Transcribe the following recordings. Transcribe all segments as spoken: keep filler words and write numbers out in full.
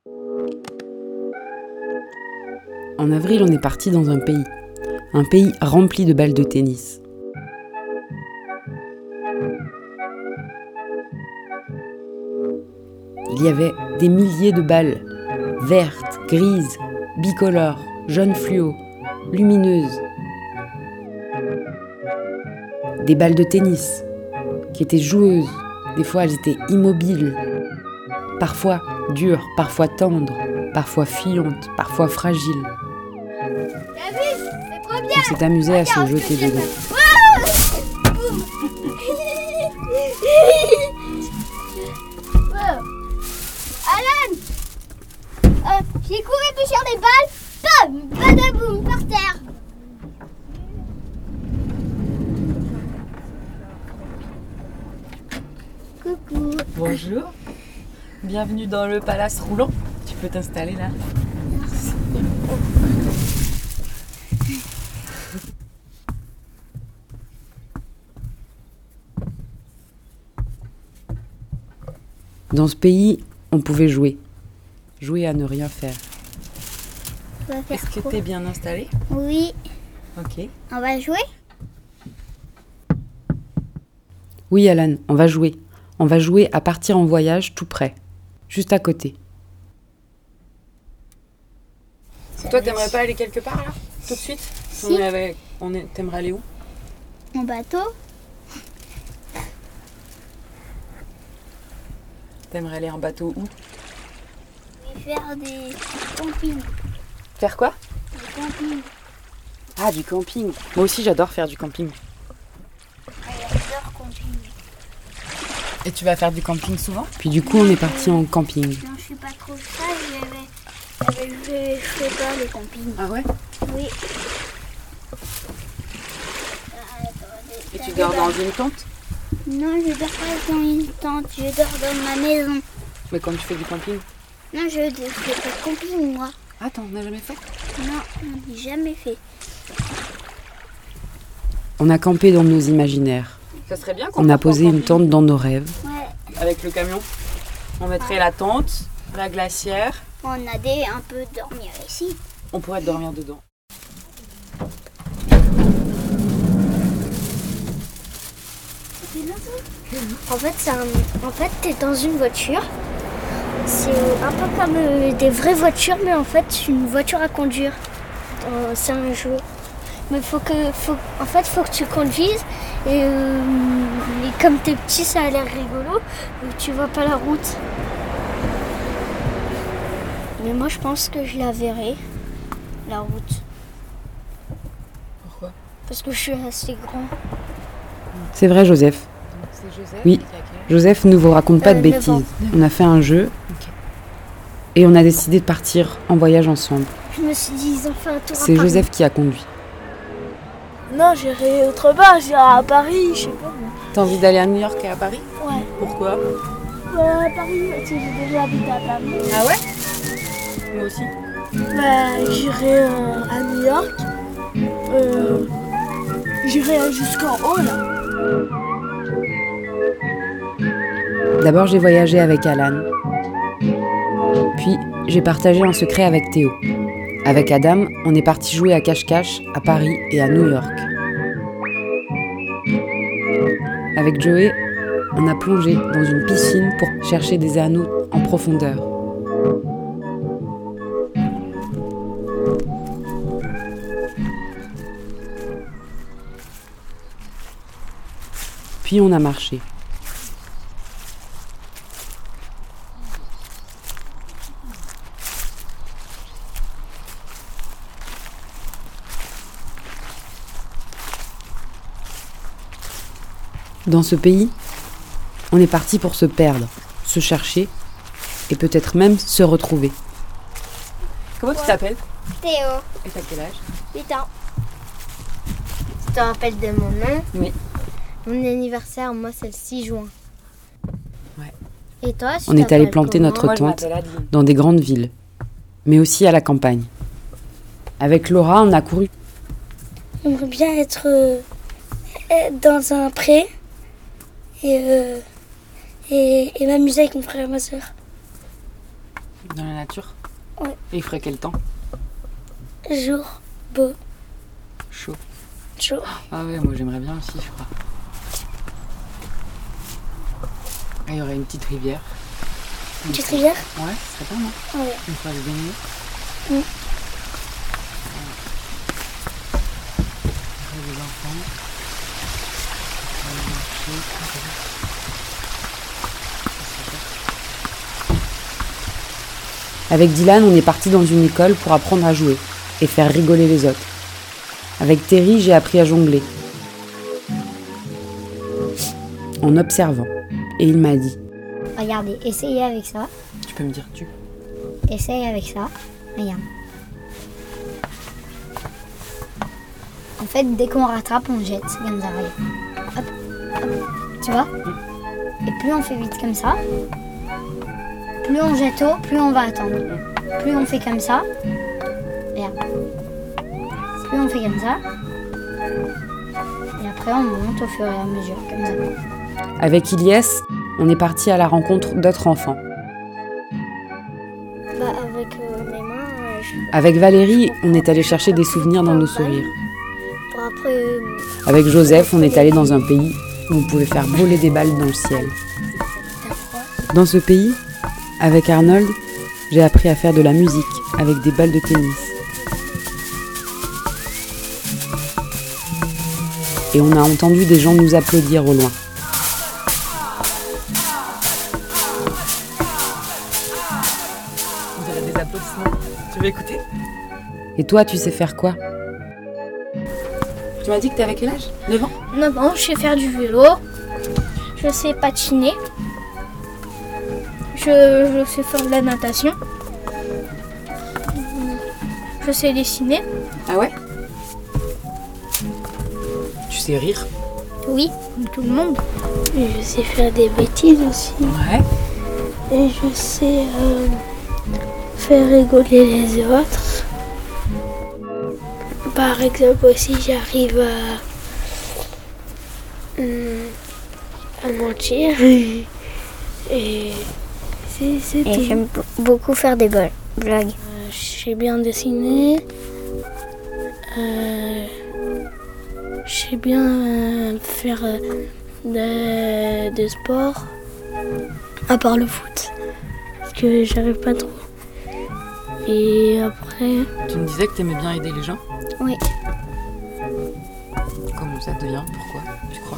En avril, on est parti dans un pays. Un pays rempli de balles de tennis. Il y avait des milliers de balles, vertes, grises, bicolores, jaunes fluo, lumineuses. Des balles de tennis qui étaient joueuses. Des fois, elles étaient immobiles. Parfois dures, parfois tendres, parfois fuyantes, parfois fragiles. On s'est amusé à se jeter dedans. Alan, euh, j'ai couru pêcher des balles, bam, badaboum, par terre. Coucou. Bonjour, bienvenue dans le palace roulant. Tu peux t'installer là. Merci. Dans ce pays, on pouvait jouer. Jouer à ne rien faire. On va faire Est-ce que quoi? t'es bien installé? Oui. Ok. On va jouer? Oui, Alan, on va jouer. On va jouer à partir en voyage tout près. Juste à côté. Ça Toi, va t'aimerais être- pas aller quelque part là? Tout de suite? Si. On est avec... on est... T'aimerais aller où? En bateau? T'aimerais aller en bateau où? Je vais faire des campings. Faire quoi? Des campings. Ah, du camping. Moi aussi, j'adore faire du camping. J'adore camping. Et tu vas faire du camping souvent? Puis du coup, on est parti en camping. Non, je suis pas trop ça, j'avais... j'avais... Je fais pas le camping. Ah ouais? Oui. Et tu dors dans une tente? Non, je dors pas dans une tente, je dors dans ma maison. Mais quand tu fais du camping? Non, je ne fais pas de camping, moi. Ah, t'en as jamais fait? Non, je n'ai jamais fait. On a campé dans nos imaginaires. Ça serait bien qu'on On a posé une tente dans nos rêves. Ouais, Avec le camion. On mettrait la tente, la glacière. on a des un peu dormir ici. On pourrait dormir dedans. En fait, c'est un... en fait, t'es dans une voiture. C'est un peu comme euh, des vraies voitures, mais en fait, c'est une voiture à conduire. Euh, c'est un jeu. Mais faut que, faut... en fait, faut que tu conduises. Et, euh, et comme t'es petit, ça a l'air rigolo. Donc tu vois pas la route. Mais moi, je pense que je la verrai, la route. Pourquoi? Parce que je suis assez grand. C'est vrai, Joseph. C'est Joseph? Oui. Joseph ne vous raconte pas Euh, de neuf bêtises. ans. On a fait un jeu. Ok. Et on a décidé de partir en voyage ensemble. Je me suis dit, ils ont fait un tour à C'est Paris. Joseph qui a conduit. Non, j'irai autre part, j'irai à Paris, je sais pas. T'as envie d'aller à New York et à Paris? Ouais. Pourquoi? Bah, à Paris, tu sais, j'ai déjà habité à Paris. Ah ouais? Moi aussi. Bah, j'irai euh, à New York. Euh, j'irai jusqu'en haut, là. D'abord, j'ai voyagé avec Alan. Puis, j'ai partagé un secret avec Théo. Avec Adam, on est parti jouer à cache-cache à Paris et à New York. Avec Joey, on a plongé dans une piscine pour chercher des anneaux en profondeur. Puis on a marché. Dans ce pays, on est parti pour se perdre, se chercher et peut-être même se retrouver. Comment tu t'appelles? Théo, Et t'as quel âge? huit ans. Tu te rappelles de mon nom? Oui. Mon anniversaire, moi, c'est le six juin. Ouais. Et toi, tu On est allé t'appelles planter comment? notre tente dans des grandes villes, mais aussi à la campagne. Avec Laura, on a couru. J'aimerais bien être, euh, être dans un pré et, euh, et, et m'amuser avec mon frère et ma soeur. Dans la nature? Ouais. Et il ferait quel temps? Jour, beau, Chaud. chaud. Ah ouais, moi j'aimerais bien aussi, je crois. Et il y aurait une petite rivière. Une petite rivière? Ouais, ce serait pas mal. Ouais. Une fois se baigner. Mm. Après des enfants. On va marcher. Avec Dylan, on est parti dans une école pour apprendre à jouer et faire rigoler les autres. Avec Terry, j'ai appris à jongler. En observant. Et il m'a dit: Regardez, essayez avec ça. Tu peux me dire tu? Essaye avec ça. Regarde. En fait, dès qu'on rattrape, on jette comme ça. Regarde. Hop, hop. Tu vois? Et plus on fait vite comme ça, plus on jette haut, plus on va attendre. Plus on fait comme ça, regarde. Plus on fait comme ça, et après on monte au fur et à mesure, comme ça. Avec Ilyes, on est parti à la rencontre d'autres enfants. Bah, avec euh, mes mains, euh, je... Avec Valérie, on est allé chercher des souvenirs dans nos sourires. Pour après, euh, Avec Joseph, on est allé dans un pays où on pouvait faire voler des balles dans le ciel. Dans ce pays, avec Arnold, j'ai appris à faire de la musique avec des balles de tennis. Et on a entendu des gens nous applaudir au loin. On dirait des applaudissements. Tu veux écouter? Et toi, tu sais faire quoi? Tu m'as dit que t'avais quel âge? neuf ans? neuf ans, je sais faire du vélo, je sais patiner, je, je sais faire de la natation, je sais dessiner. Ah ouais? Tu sais rire? Oui, comme tout le monde. Je sais faire des bêtises aussi. Ouais. Et je sais euh, faire rigoler les autres. Par exemple aussi, j'arrive à, hum, à mentir. Et c'est, c'est Et tout. j'aime beaucoup faire des blagues. Euh, je sais bien dessiner. Euh, je sais bien euh, faire euh, de, de sport. À part le foot. Parce que j'arrive pas trop. Et après... Tu me disais que t'aimais bien aider les gens? Oui. Comment ça devient? Pourquoi? Tu crois?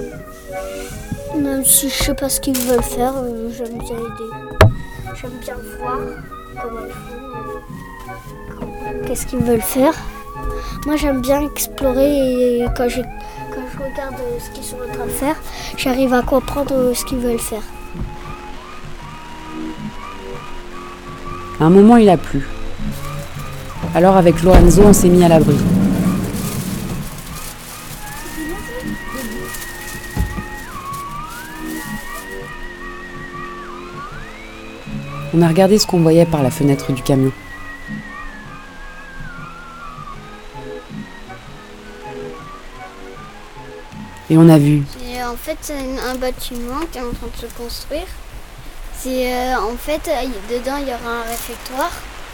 Même si je sais pas ce qu'ils veulent faire, euh, j'aime bien aider. J'aime bien voir comment ils font, euh, qu'est-ce qu'ils veulent faire. Moi j'aime bien explorer et quand je, quand je regarde euh, ce qu'ils sont en train de faire, j'arrive à comprendre euh, ce qu'ils veulent faire. À un moment, il a plu. Alors avec Lorenzo, on s'est mis à l'abri. On a regardé ce qu'on voyait par la fenêtre du camion. Et on a vu. Et en fait, c'est un bâtiment qui est en train de se construire. C'est euh, en fait, dedans il y aura un réfectoire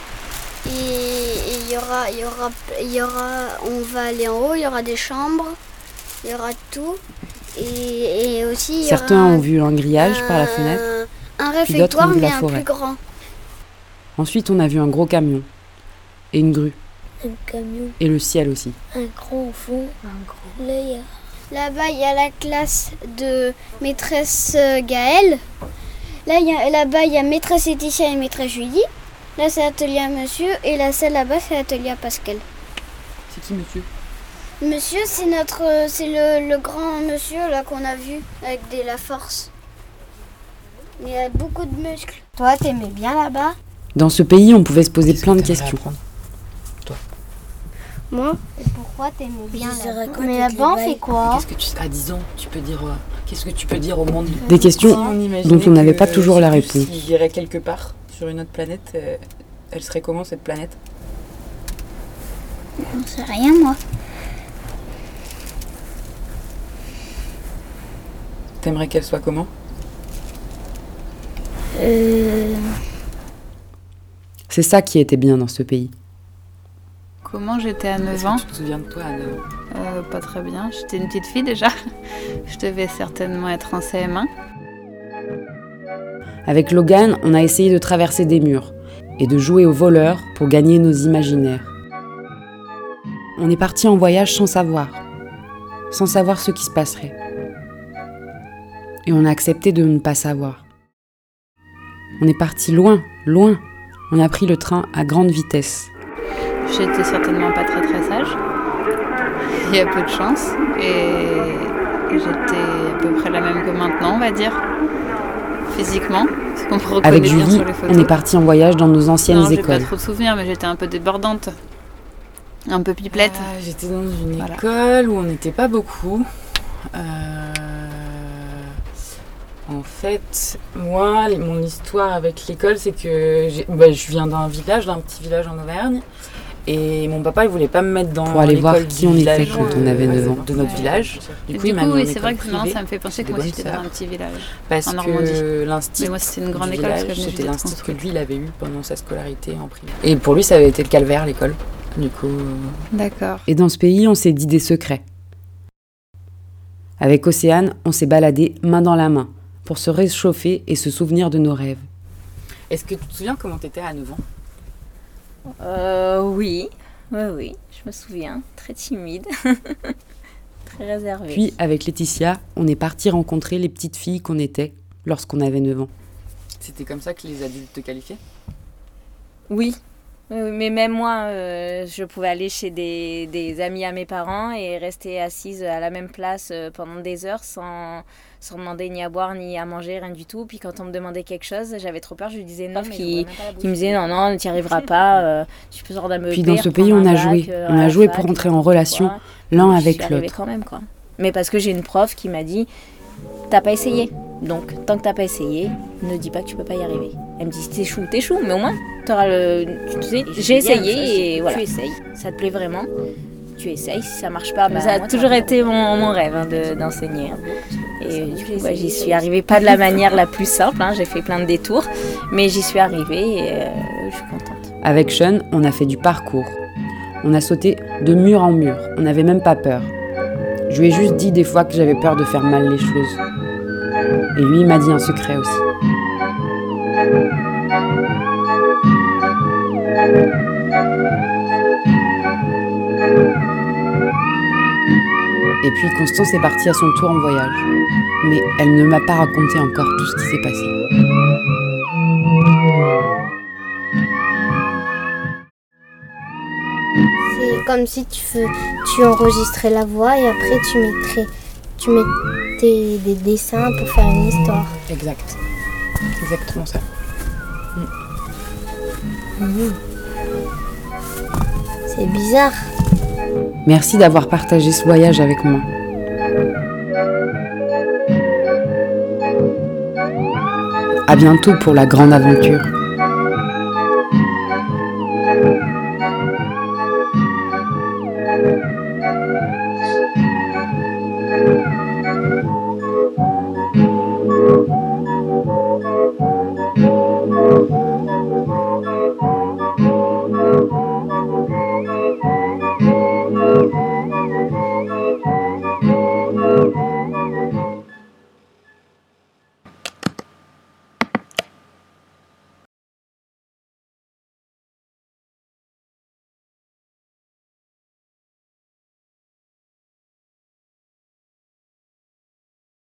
et il y aura, il y aura, il y aura, on va aller en haut, il y aura des chambres, il y aura tout et, et aussi il y Certains aura ont vu un grillage un, par la fenêtre. un puis d'autres ont réfectoire vu la mais un forêt. plus grand. Ensuite, on a vu un gros camion et une grue Un camion, et le ciel aussi. un grand fond, un grand. Là, il y a... Là-bas, il y a la classe de maîtresse euh, Gaëlle. Là, il y a, là-bas, il y a maîtresse Laetitia et maîtresse Julie. Là, c'est atelier à monsieur. Et là, celle là-bas, c'est atelier à Pascal. C'est qui, monsieur? Monsieur, c'est notre, euh, c'est le, le grand monsieur là qu'on a vu avec de la force. Il a beaucoup de muscles. Toi, t'aimais bien là-bas? Dans ce pays, on pouvait se poser plein de questions. Moi, Et pourquoi t'aimais bien Je dirais là-bas? quoi, Mais toutes là-bas, on les fait bails quoi? Qu'est-ce que tu à dix ans, tu peux dire euh, qu'est-ce que tu peux dire au monde? Des questions dont on n'avait pas toujours la réponse. Si j'irais quelque part sur une autre planète, euh, elle serait comment cette planète? J'en sais rien, moi. T'aimerais qu'elle soit comment? euh, C'est ça qui était bien dans ce pays. Comment j'étais à neuf Est-ce ans que tu te souviens de toi à neuf ans? euh, Pas très bien. J'étais une petite fille déjà. Je devais certainement être en C M un. Avec Logan, on a essayé de traverser des murs et de jouer au voleur pour gagner nos imaginaires. On est parti en voyage sans savoir, sans savoir ce qui se passerait. Et on a accepté de ne pas savoir. On est parti loin, loin. On a pris le train à grande vitesse. J'étais certainement pas très très sage. Il y a peu de chance. Et j'étais à peu près la même que maintenant, on va dire. Physiquement. Parce qu'on me reconnaît Avec bien Julie, sur les photos. on est parti en voyage dans nos anciennes non, j'ai écoles. pas trop de souvenirs, mais j'étais un peu débordante. Un peu pipelette. Ah, j'étais dans une Voilà. école où on n'était pas beaucoup. Euh, En fait, moi, les- mon histoire avec l'école, c'est que j'ai- bah, je viens d'un village, d'un petit village en Auvergne. Et mon papa, il voulait pas me mettre dans Pour aller voir l'école qui du on était village, quand on avait neuf ans. de notre Ouais. village. Du Du coup, coup, il m'a mis en oui, c'est vrai école que non, privée. ça me fait penser que des moi bonnes j'étais dans sœurs. un petit village. Parce en Normandie. que l'instit Mais moi c'était une grande du école parce village, que je c'était venais de l'instit que construire. lui, il avait eu pendant sa scolarité en privé. Et pour lui, ça avait été le calvaire, l'école. Du coup, euh, D'accord. Et dans ce pays, on s'est dit des secrets. Avec Océane, on s'est baladé main dans la main pour se réchauffer et se souvenir de nos rêves. est-ce que tu te souviens comment t'étais à neuf ans? Euh, oui, oui, oui, je me souviens. Très timide, très réservée. Puis, avec Laetitia, on est parti rencontrer les petites filles qu'on était lorsqu'on avait neuf ans. C'était comme ça que les adultes te qualifiaient? Oui, oui, oui, mais même moi, euh, je pouvais aller chez des, des amis à mes parents et rester assise à la même place euh, pendant des heures sans, sans demander ni à boire ni à manger, rien du tout. Puis quand on me demandait quelque chose, j'avais trop peur, je lui disais non, qui, qui me disait non, non, tu n'y arriveras pas, euh, tu peux sortir d'un Puis dans ce pays, on a joué. On a joué pour entrer en relation l'un avec l'autre. quand même, quoi. Mais parce que j'ai une prof qui m'a dit, t'as pas essayé. Donc, tant que t'as pas essayé, ne dis pas que tu peux pas y arriver. Elle me dit, t'échoues, t'échoues, mais au moins, t'auras le... Tu sais, j'ai essayé et voilà. Tu essayes, ça te plaît vraiment, tu essayes, si ça marche pas, bah, ça a toujours été mon, mon rêve hein, de, d'enseigner. Et du coup, ouais, j'y suis arrivée pas de la manière la plus simple, hein, j'ai fait plein de détours, mais j'y suis arrivée et euh, je suis contente. Avec Sean, on a fait du parcours. On a sauté de mur en mur, on n'avait même pas peur. Je lui ai juste dit des fois que j'avais peur de faire mal les choses. Et lui, il m'a dit un secret aussi. Et puis Constance est partie à son tour en voyage. Mais elle ne m'a pas raconté encore tout ce qui s'est passé. C'est comme si tu, fais, tu enregistrais la voix et après tu mettrais, tu mettais des dessins pour faire une histoire. Exact. Exactement ça. Mmh. C'est bizarre. Merci d'avoir partagé ce voyage avec moi. À bientôt pour la grande aventure.